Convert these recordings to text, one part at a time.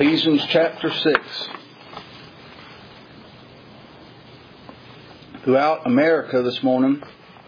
Ephesians chapter 6. Throughout America this morning,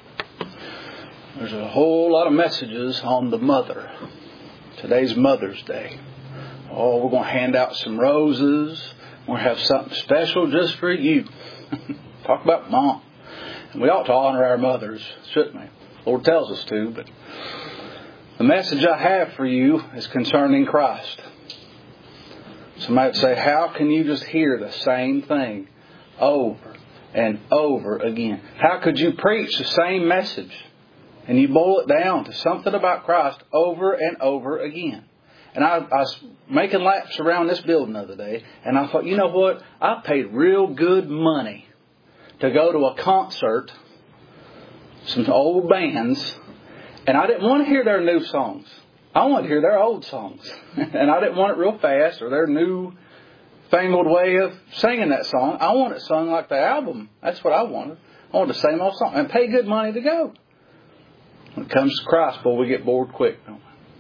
there's a whole lot of messages on the mother. Today's Mother's Day. Oh, we're going to hand out some roses. We're going to have something special just for you. Talk about Mom. And we ought to honor our mothers, shouldn't we? The Lord tells us to, but the message I have for you is concerning Christ. Somebody would say, how can you just hear the same thing over and over again? How could you preach the same message and you boil it down to something about Christ over and over again? And I was making laps around this building the other day, and I thought, you know what? I paid real good money to go to a concert, some old bands, and I didn't want to hear their new songs. I wanted to hear their old songs. And I didn't want it real fast or their new fangled way of singing that song. I want it sung like the album. That's what I wanted. I wanted the same old song. And pay good money to go. When it comes to Christ, boy, we get bored quick, don't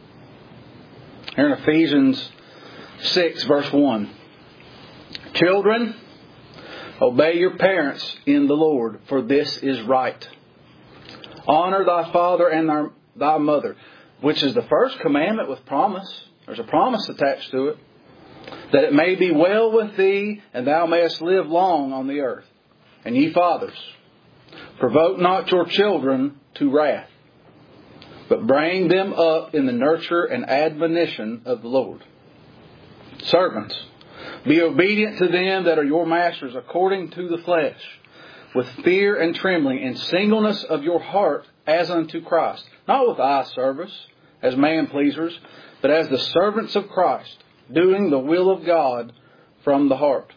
we? Here in Ephesians 6, verse 1. Children, obey your parents in the Lord, for this is right. Honor thy father and thy mother, which is the first commandment with promise. There's a promise attached to it. That it may be well with thee, and thou mayest live long on the earth. And ye fathers, provoke not your children to wrath, but bring them up in the nurture and admonition of the Lord. Servants, be obedient to them that are your masters according to the flesh, with fear and trembling, in singleness of your heart as unto Christ, not with eye service, as man pleasers, but as the servants of Christ, doing the will of God from the heart,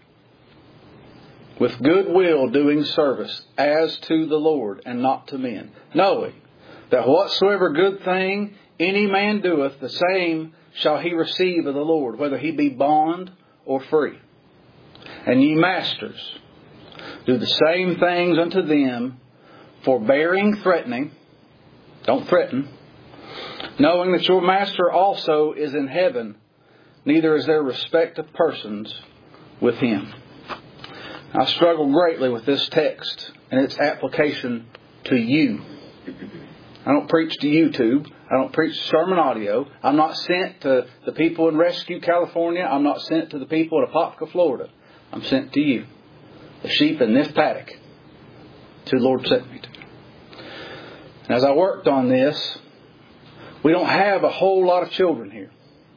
with good will doing service as to the Lord and not to men, knowing that whatsoever good thing any man doeth, the same shall he receive of the Lord, whether he be bond or free. And ye masters, do the same things unto them, forbearing threatening, don't threaten, knowing that your master also is in heaven, neither is there respect of persons with him. I struggle greatly with this text and its application to you. I don't preach to YouTube. I don't preach sermon audio. I'm not sent to the people in Rescue, California. I'm not sent to the people in Apopka, Florida. I'm sent to you, the sheep in this paddock, to the Lord sent me to. And as I worked on this, we don't have a whole lot of children here.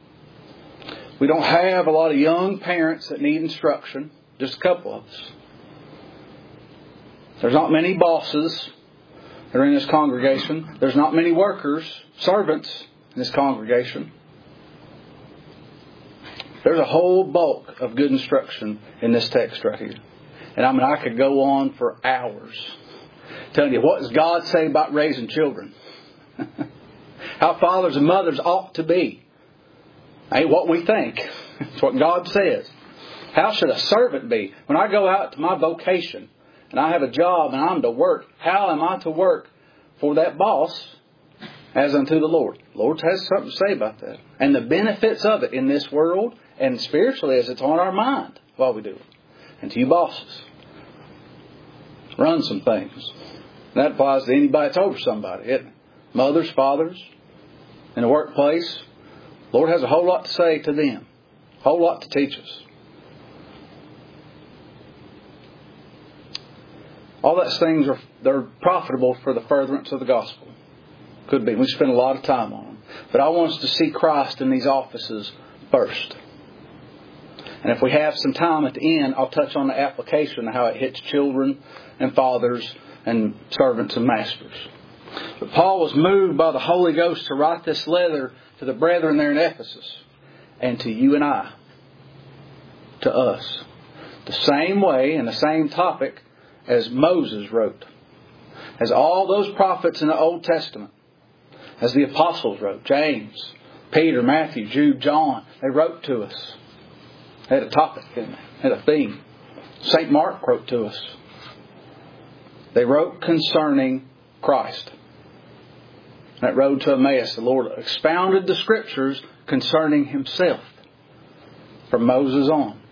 We don't have a lot of young parents that need instruction. Just a couple of us. There's not many bosses that are in this congregation. There's not many workers, servants in this congregation. There's a whole bulk of good instruction in this text right here. And I mean, I could go on for hours telling you, what does God say about raising children? How fathers and mothers ought to be. Ain't what we think. It's what God says. How should a servant be? When I go out to my vocation and I have a job and I'm to work, how am I to work for that boss as unto the Lord? The Lord has something to say about that. And the benefits of it in this world and spiritually as it's on our mind while we do it. And to you bosses, run some things. And that applies to anybody that's over somebody, isn't it? Mothers, fathers, in the workplace. The Lord has a whole lot to say to them. A whole lot to teach us. All those things they're profitable for the furtherance of the gospel. Could be. We spend a lot of time on them. But I want us to see Christ in these offices first. And if we have some time at the end, I'll touch on the application of how it hits children and fathers and servants and masters. But Paul was moved by the Holy Ghost to write this letter to the brethren there in Ephesus and to you and I, to us. The same way and the same topic as Moses wrote, as all those prophets in the Old Testament, as the apostles wrote, James, Peter, Matthew, Jude, John, they wrote to us. They had a topic, didn't they? Had a theme. St. Mark wrote to us. They wrote concerning Christ. That road to Emmaus, the Lord expounded the Scriptures concerning Himself. from Moses on.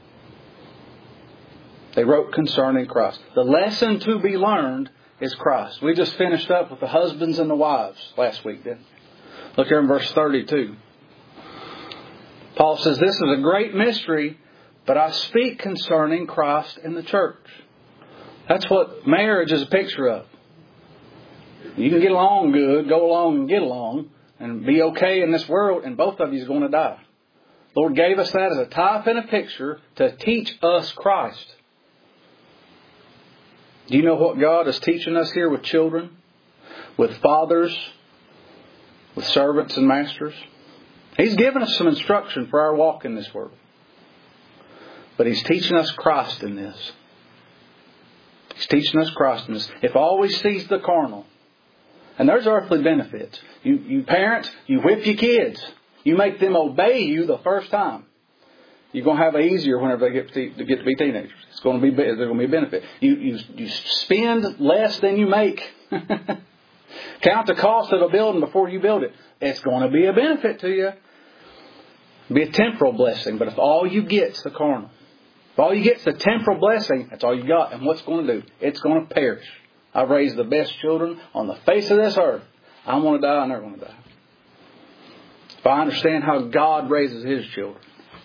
They wrote concerning Christ. The lesson to be learned is Christ. We just finished up with the husbands and the wives last week, didn't we? Look here in verse 32. Paul says, this is a great mystery, but I speak concerning Christ and the church. That's what marriage is a picture of. You can get along good, go along and get along, and be okay in this world, and both of you is going to die. Lord gave us that as a type and a picture to teach us Christ. Do you know what God is teaching us here with children, with fathers, with servants and masters? He's given us some instruction for our walk in this world. But He's teaching us Christ in this. He's teaching us Christ in this. If all we see is the carnal, and there's earthly benefits. You parents, you whip your kids. You make them obey you the first time. You're going to have it easier whenever they get to be teenagers. There's going to be a benefit. You spend less than you make. Count the cost of a building before you build it. It's going to be a benefit to you. It'll be a temporal blessing. But if all you get is the carnal, if all you get is the temporal blessing, that's all you got. And what's going to do? It's going to perish. I've raised the best children on the face of this earth. I want to die, I'm never going to die. If I understand how God raises His children,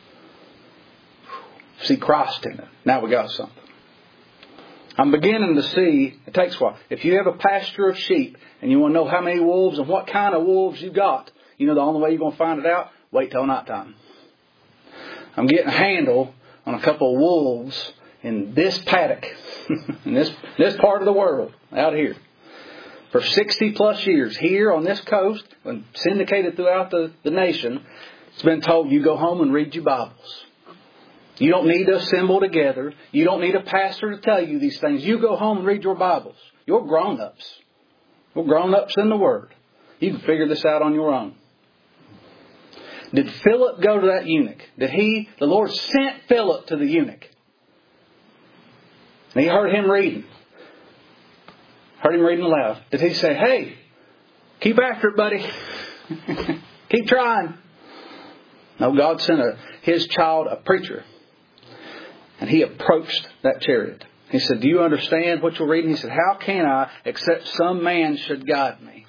see Christ in it, now we got something. I'm beginning to see, it takes a while. If you have a pasture of sheep and you want to know how many wolves and what kind of wolves you got, you know the only way you're going to find it out? Wait till nighttime. I'm getting a handle on a couple of wolves in this paddock, in this part of the world, out here. For 60 plus years, here on this coast, and syndicated throughout the nation, it's been told you go home and read your Bibles. You don't need to assemble together. You don't need a pastor to tell you these things. You go home and read your Bibles. You're grown-ups. You're grown-ups in the Word. You can figure this out on your own. Did Philip go to that eunuch? The Lord sent Philip to the eunuch. And he heard him reading. Heard him reading aloud. Did he say, hey, keep after it, buddy. Keep trying. No, God sent His child, a preacher. And he approached that chariot. He said, do you understand what you're reading? He said, how can I except some man should guide me?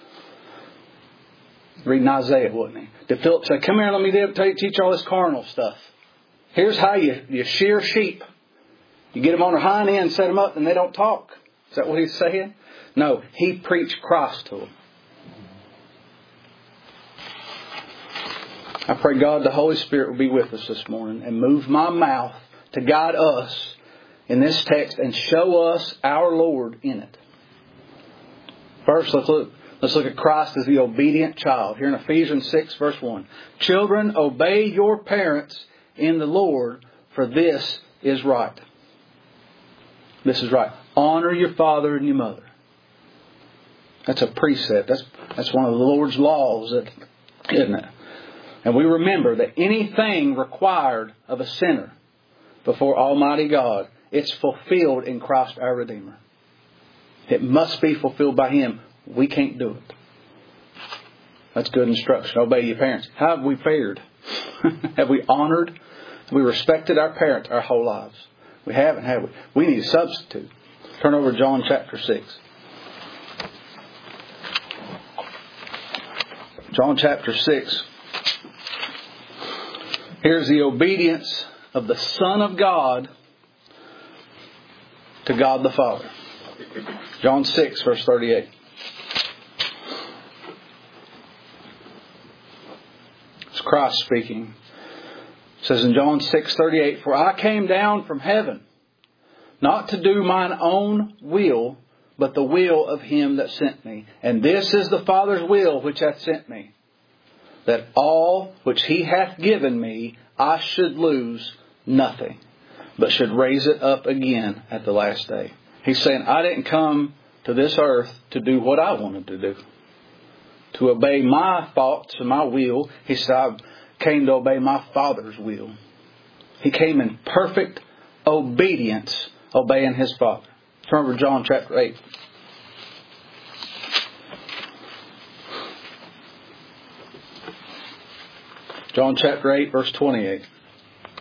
Reading Isaiah, wasn't he? Did Philip say, come here, let me teach you all this carnal stuff. Here's how you shear sheep. You get them on their hind end, set them up, and they don't talk. Is that what he's saying? No, he preached Christ to them. I pray God the Holy Spirit will be with us this morning and move my mouth to guide us in this text and show us our Lord in it. First, let's look at Christ as the obedient child. Here in Ephesians 6 verse 1. Children, obey your parents in the Lord, for this is right. This is right. Honor your father and your mother. That's a precept. That's one of the Lord's laws, isn't it? And we remember that anything required of a sinner before Almighty God, it's fulfilled in Christ our Redeemer. It must be fulfilled by Him. We can't do it. That's good instruction. Obey your parents. How have we fared? Have we honored? Have we respected our parents our whole lives? We haven't, have we? We need a substitute. Turn over to John chapter 6. John chapter 6. Here's the obedience of the Son of God to God the Father. John 6 verse 38. It's Christ speaking. It says in John 6:38, for I came down from heaven, not to do mine own will, but the will of Him that sent me. And this is the Father's will which hath sent me, that all which He hath given me, I should lose nothing, but should raise it up again at the last day. He's saying, I didn't come to this earth to do what I wanted to do, to obey my thoughts and my will. He said, I came to obey my Father's will. He came in perfect obedience, obeying His Father. Turn over to John chapter 8. John chapter 8 verse 28.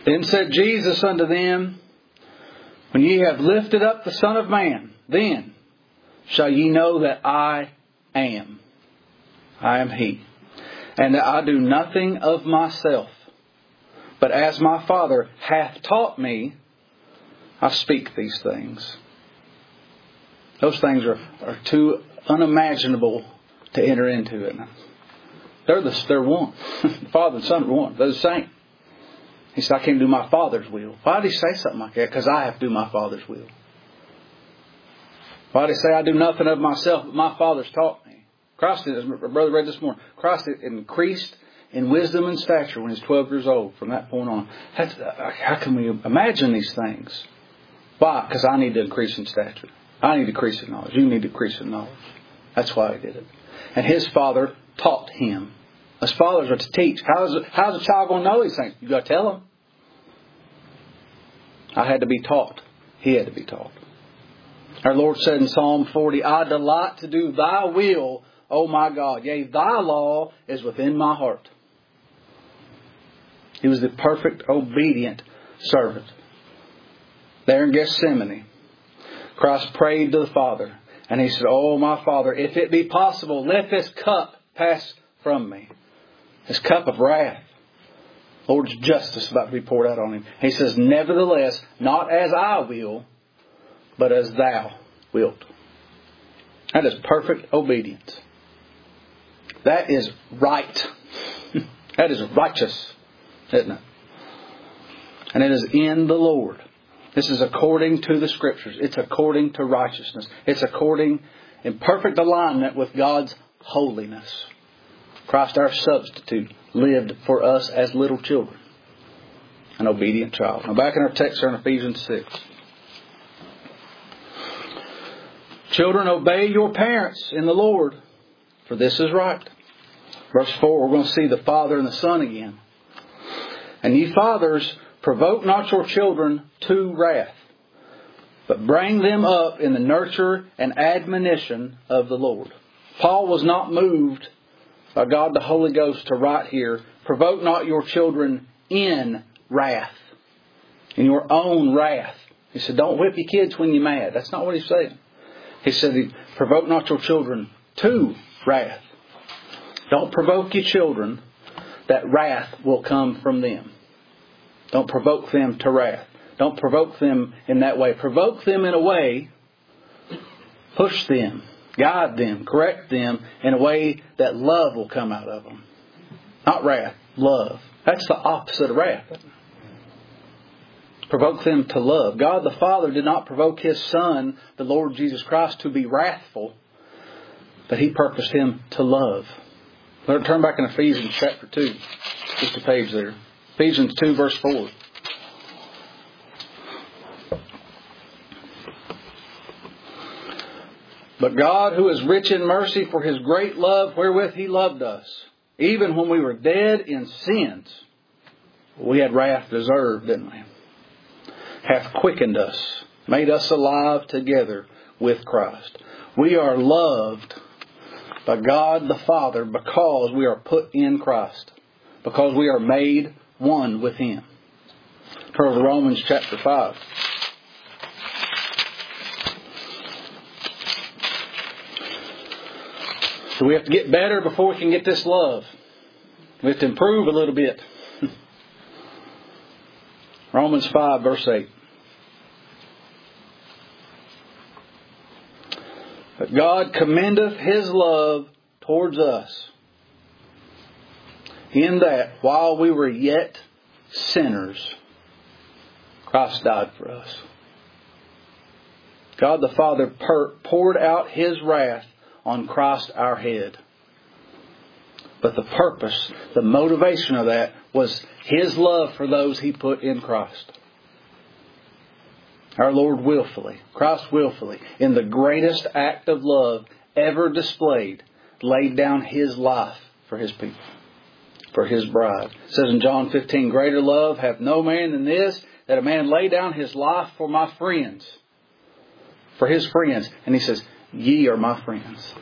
Then said Jesus unto them, When ye have lifted up the Son of Man, then shall ye know that I am He, and that I do nothing of myself, but as my Father hath taught me, I speak these things. Those things are too unimaginable to enter into it. They're one. The Father and Son are one. They're the same. He said, I can't do my Father's will. Why did He say something like that? Because I have to do my Father's will. Why did He say, I do nothing of myself, but my Father's taught me? Christ, as my brother read this morning, Christ increased in wisdom and stature when He was 12 years old. From that point on. How can we imagine these things? Why? Because I need to increase in stature. I need to increase in knowledge. You need to increase in knowledge. That's why He did it. And His Father taught Him. Us fathers are to teach. How's a child going to know these things? You've got to tell them. I had to be taught. He had to be taught. Our Lord said in Psalm 40, I delight to do Thy will, O my God. Yea, Thy law is within my heart. He was the perfect, obedient servant. There in Gethsemane, Christ prayed to the Father. And He said, Oh, my Father, if it be possible, let this cup pass from me. This cup of wrath. Lord's justice about to be poured out on Him. He says, nevertheless, not as I will, but as Thou wilt. That is perfect obedience. That is right. That is righteous, isn't it? And it is in the Lord. This is according to the Scriptures. It's according to righteousness. It's according in perfect alignment with God's holiness. Christ, our substitute, lived for us as little children. An obedient child. Now back in our text here in Ephesians 6. Children, obey your parents in the Lord, for this is right. Verse 4, we're going to see the Father and the Son again. And ye fathers, provoke not your children to wrath, but bring them up in the nurture and admonition of the Lord. Paul was not moved by God the Holy Ghost to write here, provoke not your children in wrath, in your own wrath. He said, don't whip your kids when you're mad. That's not what He's saying. He said, provoke not your children to wrath. Don't provoke your children that wrath will come from them. Don't provoke them to wrath. Don't provoke them in that way. Provoke them in a way, push them, guide them, correct them in a way that love will come out of them. Not wrath, love. That's the opposite of wrath. Provoke them to love. God the Father did not provoke His Son, the Lord Jesus Christ, to be wrathful, but He purposed Him to love. Let's turn back in Ephesians chapter 2. Just a page there. Ephesians 2 verse 4. But God, who is rich in mercy for His great love wherewith He loved us, even when we were dead in sins, we had wrath deserved, didn't we? Hath quickened us, made us alive together with Christ. We are loved by God the Father because we are put in Christ. Because we are made one with Him. Turn to Romans chapter 5. So we have to get better before we can get this love. We have to improve a little bit. Romans 5 verse 8. But God commendeth His love towards us, in that while we were yet sinners, Christ died for us. God the Father poured out His wrath on Christ our head. But the purpose, the motivation of that was His love for those He put in Christ. Our Lord willfully, Christ willfully, in the greatest act of love ever displayed, laid down His life for His people, for His bride. It says in John 15, greater love hath no man than this, that a man lay down his life for my friends, for his friends. And He says, ye are my friends.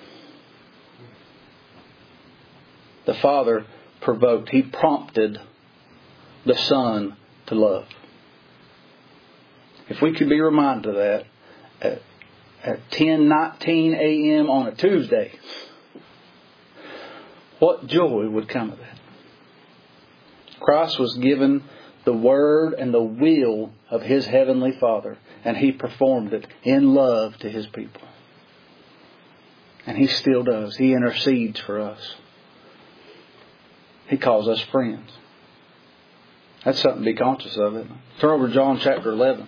The Father provoked, He prompted the Son to love. If we could be reminded of that at 10:19 a.m. on a Tuesday, what joy would come of that? Christ was given the Word and the will of His Heavenly Father, and He performed it in love to His people. And He still does. He intercedes for us. He calls us friends. That's something to be conscious of, isn't it? Turn over to John chapter 11.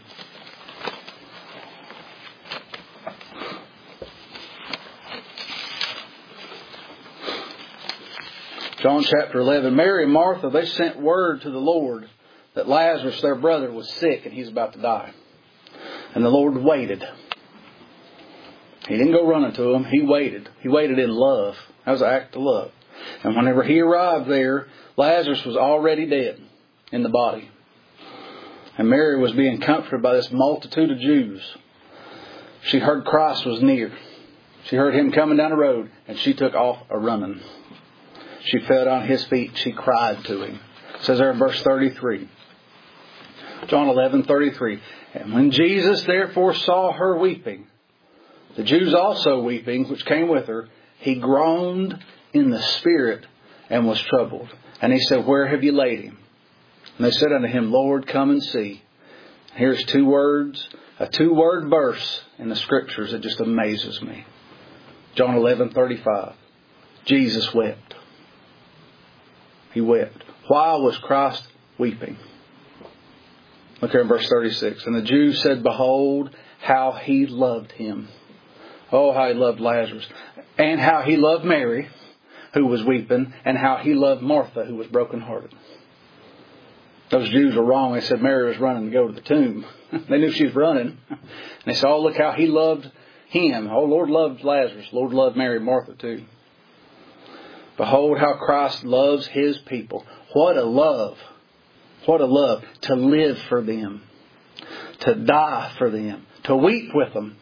John chapter 11. Mary and Martha, they sent word to the Lord that Lazarus, their brother, was sick and he's about to die. And the Lord waited. He didn't go running to him. He waited. He waited in love. That was an act of love. And whenever He arrived there, Lazarus was already dead in the body. And Mary was being comforted by this multitude of Jews. She heard Christ was near. She heard Him coming down the road, and she took off a-running. She fell down at His feet. She cried to Him. It says there in verse 33. John 11:33. And when Jesus therefore saw her weeping, the Jews also weeping, which came with her, He groaned in the spirit and was troubled. And He said, Where have you laid Him? And they said unto Him, Lord, come and see. Here's two words, a two-word verse in the Scriptures that just amazes me. John 11:35. Jesus wept. He wept. Why was Christ weeping? Look here in verse 36. And the Jews said, Behold, how He loved him. Oh, how He loved Lazarus. And how He loved Mary, who was weeping. And how He loved Martha, who was brokenhearted. Those Jews were wrong. They said Mary was running to go to the tomb. They knew she was running. And they said, oh, look how He loved him. Oh, Lord loved Lazarus. Lord loved Mary and Martha too. Behold how Christ loves His people. What a love. What a love. To live for them. To die for them. To weep with them.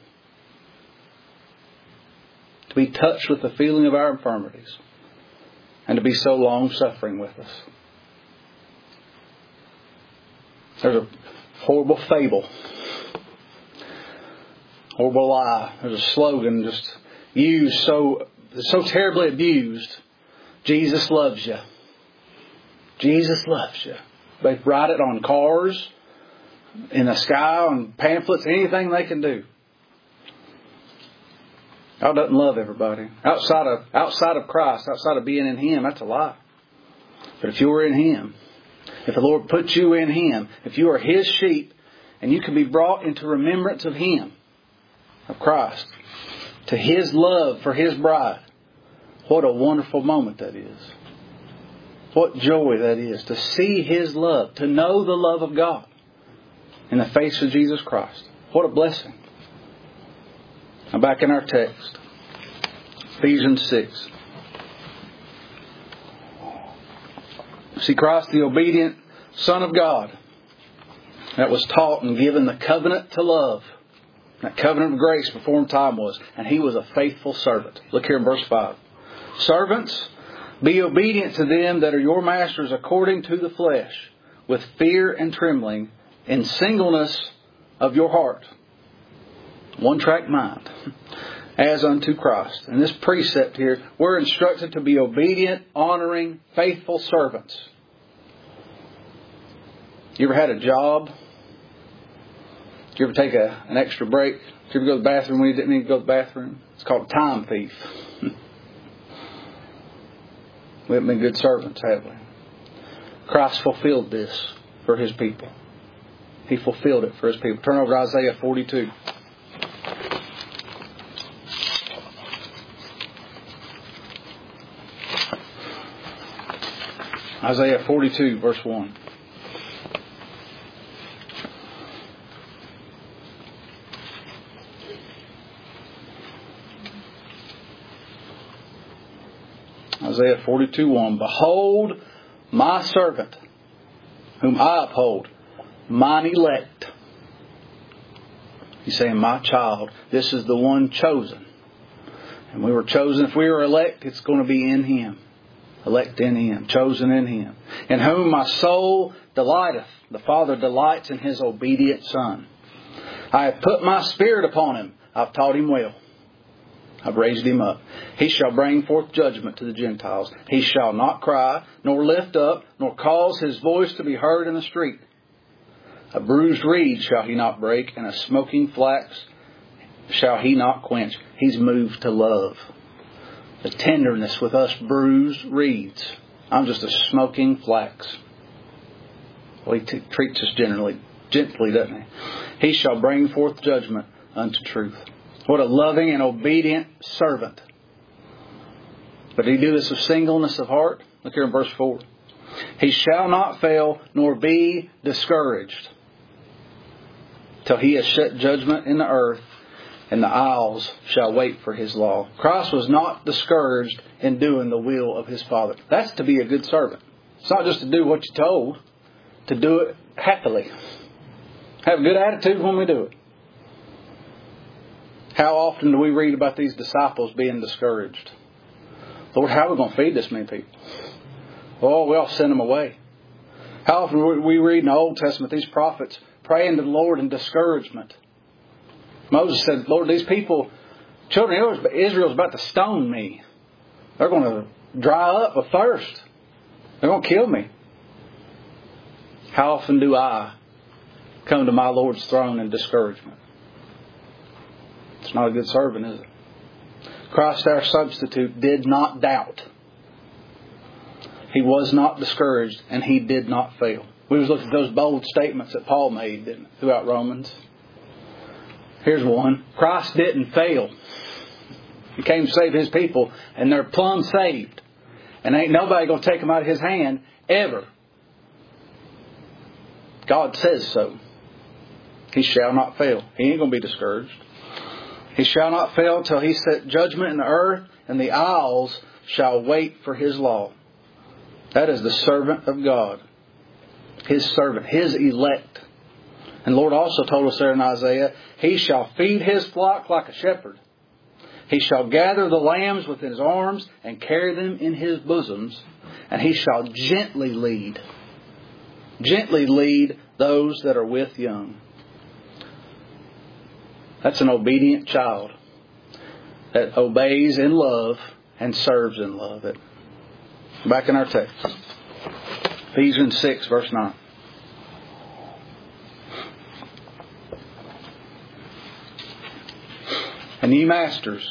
To be touched with the feeling of our infirmities. And to be so long-suffering with us. There's a horrible fable. Horrible lie. There's a slogan just used so terribly abused. Jesus loves you. Jesus loves you. They write it on cars, in the sky, on pamphlets, anything they can do. God doesn't love everybody. Outside of Christ, outside of being in Him, that's a lie. But if you are in Him, if the Lord puts you in Him, if you are His sheep, and you can be brought into remembrance of Him, of Christ, to His love for His bride, what a wonderful moment that is. What joy that is to see His love, to know the love of God in the face of Jesus Christ. What a blessing. Now back in our text, Ephesians 6. See, Christ, the obedient Son of God, that was taught and given the covenant to love. That covenant of grace before time was. And He was a faithful servant. Look here in verse 5. Servants, be obedient to them that are your masters according to the flesh, with fear and trembling, in singleness of your heart. One-track mind. As unto Christ. And this precept here, we're instructed to be obedient, honoring, faithful servants. You ever had a job? Did you ever take an extra break? Did you ever go to the bathroom when you didn't need to go to the bathroom? It's called a time thief. We haven't been good servants, have we? Christ fulfilled this for His people. He fulfilled it for His people. Turn over to Isaiah 42. Isaiah 42, verse 1. Isaiah 42:1. Behold, my servant, whom I uphold, mine elect. He's saying, my child. This is the one chosen. And we were chosen. If we were elect, it's going to be in Him. elect in Him, chosen in Him, in whom my soul delighteth. The Father delights in His obedient Son. I have put my Spirit upon Him. I've taught Him well. I've raised Him up. He shall bring forth judgment to the Gentiles. He shall not cry, nor lift up, nor cause His voice to be heard in the street. A bruised reed shall He not break, and a smoking flax shall He not quench. He's moved to love. The tenderness with us bruised reeds. I'm just a smoking flax. Well, He treats us gently, doesn't He? He shall bring forth judgment unto truth. What a loving and obedient servant. But did He do this with singleness of heart? Look here in verse 4. He shall not fail nor be discouraged till He has set judgment in the earth, and the isles shall wait for His law. Christ was not discouraged in doing the will of His Father. That's to be a good servant. It's not just to do what you're told, to do it happily. Have a good attitude when we do it. How often do we read about these disciples being discouraged? Lord, how are we going to feed this many people? Oh, we all send them away. How often do we read in the Old Testament these prophets praying to the Lord in discouragement? Moses said, Lord, these people, children of Israel, is about to stone me. They're going to dry up with thirst. They're going to kill me. How often do I come to my Lord's throne in discouragement? It's not a good servant, is it? Christ, our substitute, did not doubt. He was not discouraged, and He did not fail. We was looking at those bold statements that Paul made throughout Romans. Here's one. Christ didn't fail. He came to save His people, and they're plumb saved. And ain't nobody going to take them out of His hand ever. God says so. He shall not fail. He ain't going to be discouraged. He shall not fail till He set judgment in the earth, and the isles shall wait for His law. That is the servant of God. His servant, His elect. And the Lord also told us there in Isaiah, He shall feed His flock like a shepherd. He shall gather the lambs within His arms and carry them in His bosoms. And He shall gently lead those that are with young. That's an obedient child that obeys in love and serves in love. Back in our text. Ephesians 6, verse 9. And ye masters,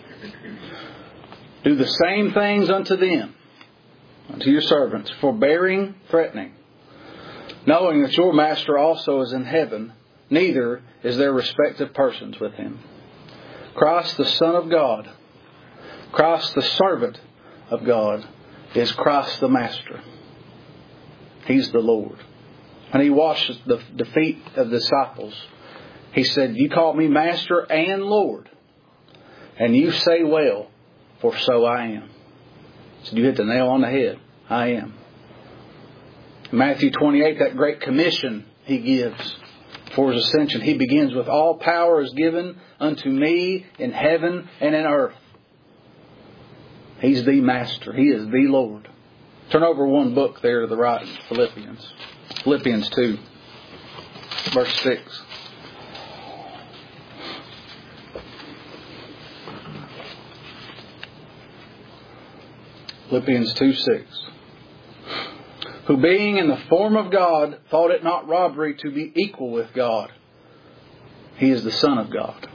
do the same things unto them, unto your servants, forbearing, threatening, knowing that your master also is in heaven, neither is there respect of persons with Him. Christ the Son of God, Christ the servant of God, is Christ the Master. He's the Lord. When He washed the feet of the disciples, He said, you call me Master and Lord, and you say well, for so I am. He said, you hit the nail on the head. I am. In Matthew 28, that great commission He gives for His ascension, He begins with, all power is given unto me in heaven and in earth. He's the Master. He is the Lord. Turn over one book there to the right, Philippians. Philippians 2, verse 6. Philippians 2:6. Who being in the form of God, thought it not robbery to be equal with God. He is the Son of God.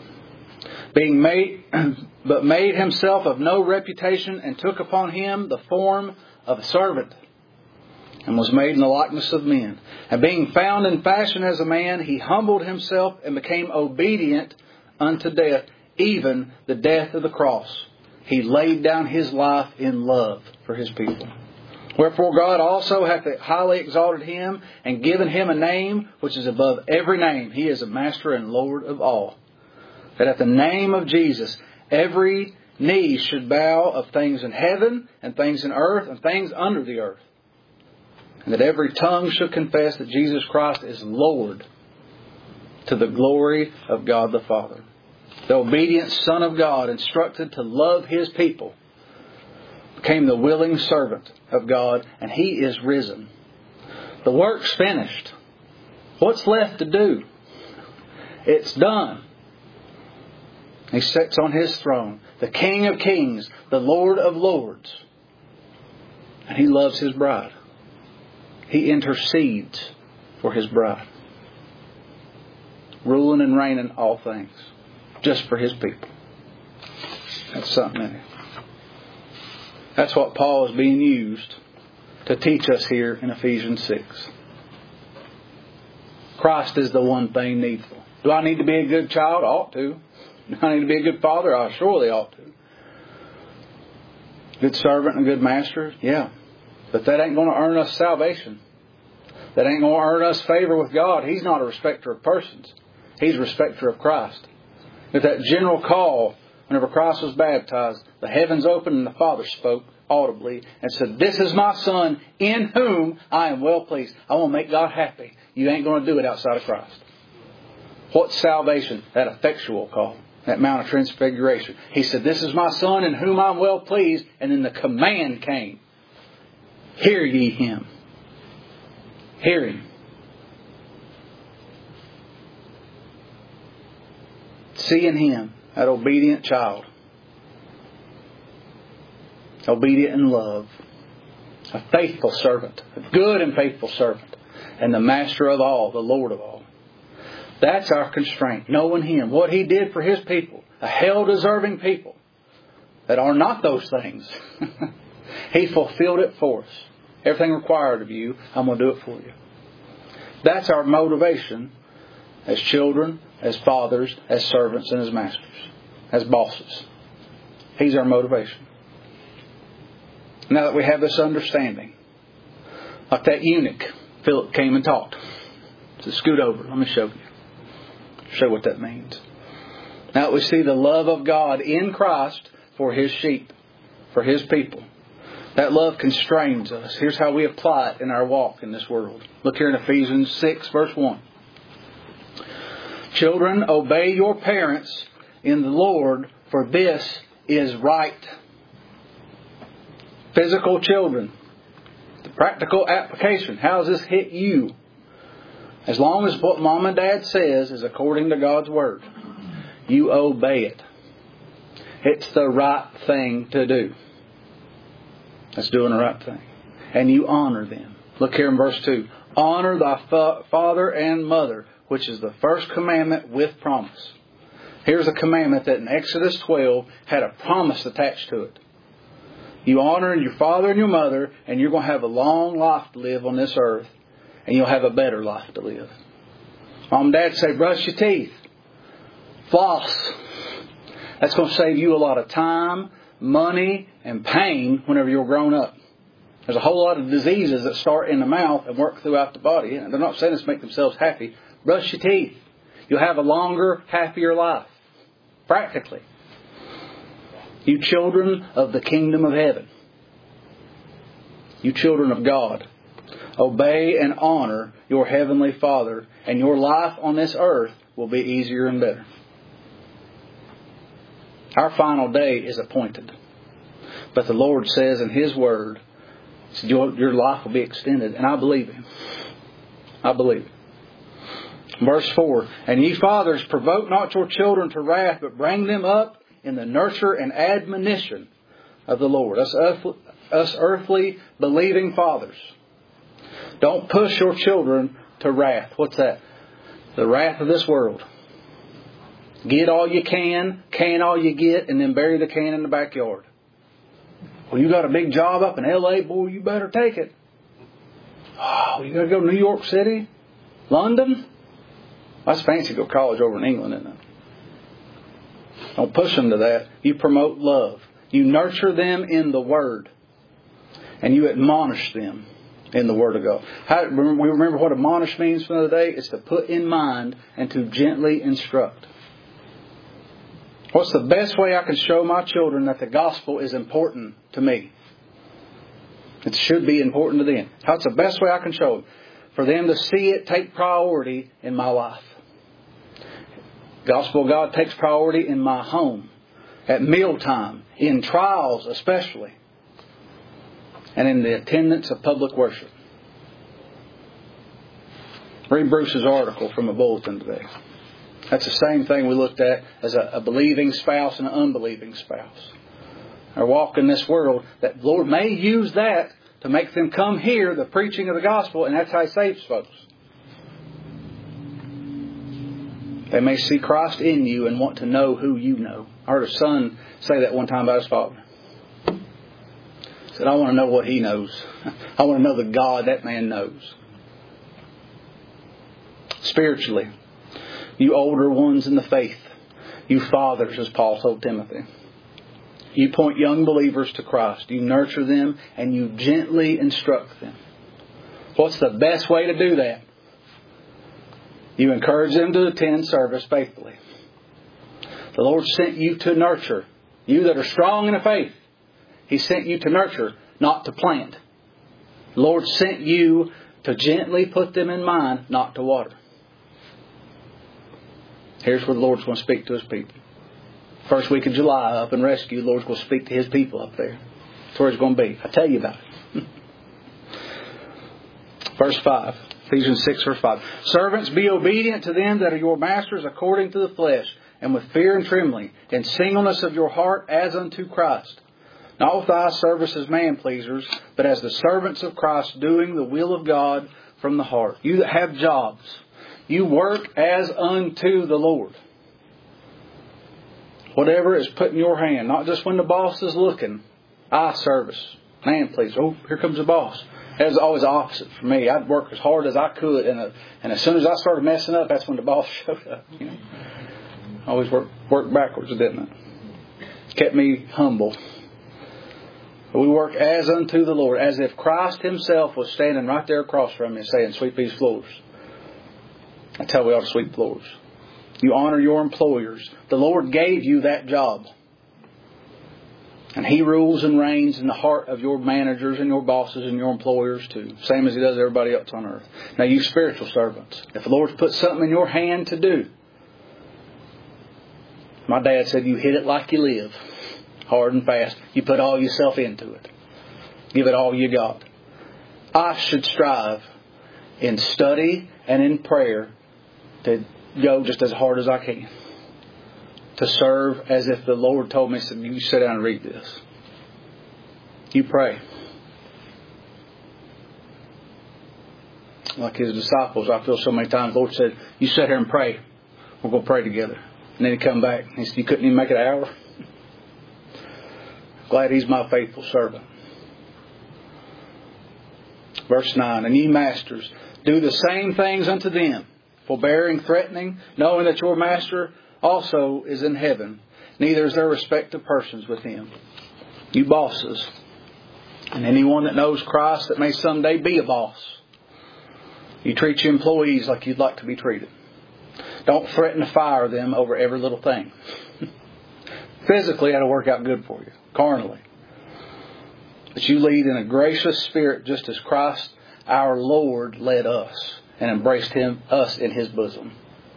But made Himself of no reputation, and took upon Him the form of a servant, and was made in the likeness of men. And being found in fashion as a man, He humbled Himself and became obedient unto death, even the death of the cross. He laid down His life in love for His people. Wherefore God also hath highly exalted Him, and given Him a name which is above every name. He is a Master and Lord of all. That at the name of Jesus, every knee should bow, of things in heaven, and things in earth, and things under the earth. And that every tongue should confess that Jesus Christ is Lord, to the glory of God the Father. The obedient Son of God, instructed to love His people, became the willing servant of God, and He is risen. The work's finished. What's left to do? It's done. He sits on His throne, the King of kings, the Lord of lords. And He loves His bride. He intercedes for His bride. Ruling and reigning all things. Just for His people. That's something in it. That's what Paul is being used to teach us here in Ephesians 6. Christ is the one thing needful. Do I need to be a good child? I ought to. Do I need to be a good father? I surely ought to. Good servant and good master? Yeah. But that ain't going to earn us salvation. That ain't going to earn us favor with God. He's not a respecter of persons. He's a respecter of Christ. With that general call, whenever Christ was baptized, the heavens opened and the Father spoke audibly and said, "This is my Son in whom I am well pleased." I want to make God happy. You ain't going to do it outside of Christ. What's salvation? That effectual call. That Mount of Transfiguration. He said, "This is my Son in whom I'm well pleased." And then the command came. Hear ye Him. Hear Him. See in Him that obedient child. Obedient in love. A faithful servant. A good and faithful servant. And the master of all. The Lord of all. That's our constraint. Knowing Him. What He did for His people. A hell-deserving people. That are not those things. He fulfilled it for us. Everything required of you, I'm going to do it for you. That's our motivation as children, as fathers, as servants, and as masters. As bosses. He's our motivation. Now that we have this understanding, like that eunuch, Philip came and talked. So scoot over. Let me show you. Show what that means. Now that we see the love of God in Christ for His sheep, for His people. That love constrains us. Here's how we apply it in our walk in this world. Look here in Ephesians 6, verse 1. Children, obey your parents in the Lord, for this is right. Physical children. The practical application. How does this hit you? As long as what mom and dad says is according to God's Word, you obey it. It's the right thing to do. That's doing the right thing. And you honor them. Look here in verse 2. Honor thy father and mother, which is the first commandment with promise. Here's a commandment that in Exodus 12 had a promise attached to it. You honor your father and your mother, and you're going to have a long life to live on this earth. And you'll have a better life to live. Mom and Dad say, brush your teeth. Floss. That's going to save you a lot of time, money, and pain whenever you're grown up. There's a whole lot of diseases that start in the mouth and work throughout the body. They're not saying this to make themselves happy. Brush your teeth. You'll have a longer, happier life. Practically. You children of the kingdom of heaven. You children of God. Obey and honor your heavenly Father, and your life on this earth will be easier and better. Our final day is appointed. But the Lord says in His Word, your life will be extended. And I believe Him. I believe it. Verse 4. And ye fathers, provoke not your children to wrath, but bring them up in the nurture and admonition of the Lord. Us earthly believing fathers. Don't push your children to wrath. What's that? The wrath of this world. Get all you can all you get, and then bury the can in the backyard. Well, you got a big job up in L.A., boy, you better take it. Oh, you got to go to New York City? London? That's fancy to go to college over in England, isn't it? Don't push them to that. You promote love. You nurture them in the Word. And you admonish them in the Word of God. We remember what admonish means for another day? It's to put in mind and to gently instruct. What's the best way I can show my children that the gospel is important to me? It should be important to them. How's the best way I can show them? For them to see it take priority in my life. Gospel of God takes priority in my home. At mealtime. In trials especially. and in the attendance of public worship. Read Bruce's article from a bulletin today. That's the same thing we looked at as a believing spouse and an unbelieving spouse. Our walk in this world, that the Lord may use that to make them come hear the preaching of the gospel, and that's how He saves folks. They may see Christ in you and want to know who you know. I heard a son say that one time about his father. He said, I want to know what he knows. I want to know the God that man knows. Spiritually, you older ones in the faith, you fathers, as Paul told Timothy, you point young believers to Christ. You nurture them and you gently instruct them. What's the best way to do that? You encourage them to attend service faithfully. The Lord sent you to nurture. You that are strong in the faith, He sent you to nurture, not to plant. The Lord sent you to gently put them in mind, not to water. Here's where the Lord's going to speak to His people. First week of July, up in Rescue, the Lord's going to speak to His people up there. That's where it's going to be. I'll tell you about it. Verse 5. Ephesians 6, verse 5. Servants, be obedient to them that are your masters according to the flesh, and with fear and trembling, in singleness of your heart as unto Christ. Not with eye service as man-pleasers, but as the servants of Christ, doing the will of God from the heart. You that have jobs, you work as unto the Lord. Whatever is put in your hand, not just when the boss is looking. Eye service, man-pleaser. Oh, here comes the boss. It was always the opposite for me. I'd work as hard as I could, and as soon as I started messing up, that's when the boss showed up. You know, I always worked backwards, didn't it? Kept me humble. But we work as unto the Lord, as if Christ Himself was standing right there across from me, saying, "Sweep these floors." That's how we ought to sweep floors. You honor your employers. The Lord gave you that job. And He rules and reigns in the heart of your managers and your bosses and your employers too. Same as He does everybody else on earth. Now you spiritual servants, if the Lord's put something in your hand to do, my dad said you hit it like you live. Hard and fast. You put all yourself into it. Give it all you got. I should strive in study and in prayer to go just as hard as I can. To serve as if the Lord told me, said, you sit down and read this. You pray. Like His disciples, I feel so many times, the Lord said, you sit here and pray. We're going to pray together. And then He come back. He said, you couldn't even make it an hour? Glad He's my faithful servant. Verse 9, and ye masters, do the same things unto them, forbearing, threatening, knowing that your master also is in heaven. Neither is there respect of persons with Him. You bosses, and anyone that knows Christ that may someday be a boss, you treat your employees like you'd like to be treated. Don't threaten to fire them over every little thing. Physically, that'll work out good for you. Carnally. But you lead in a gracious spirit, just as Christ our Lord led us and embraced us in His bosom.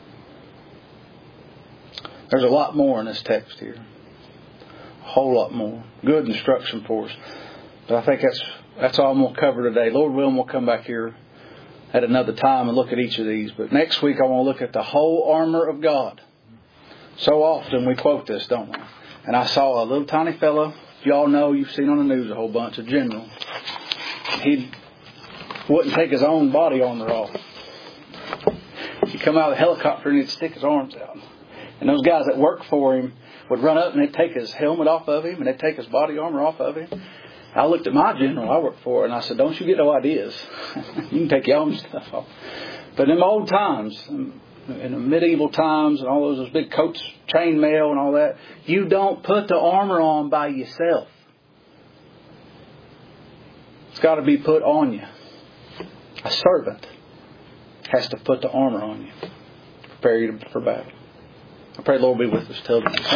There's a lot more in this text here. A whole lot more. Good instruction for us. But I think that's all I'm going to cover today. Lord willing, we'll come back here at another time and look at each of these. But next week I want to look at the whole armor of God. So often we quote this, don't we? And I saw a little tiny fellow. Y'all know, you've seen on the news a whole bunch, a general. He wouldn't take his own body armor off. He'd come out of the helicopter and he'd stick his arms out. And those guys that worked for him would run up and they'd take his helmet off of him and they'd take his body armor off of him. I looked at my general I worked for and I said, don't you get no ideas. You can take your own stuff off. But in the old times, in the medieval times and all those big coats, chainmail and all that, you don't put the armor on by yourself. It's got to be put on you. A servant has to put the armor on you to prepare you for battle. I pray the Lord be with us till then.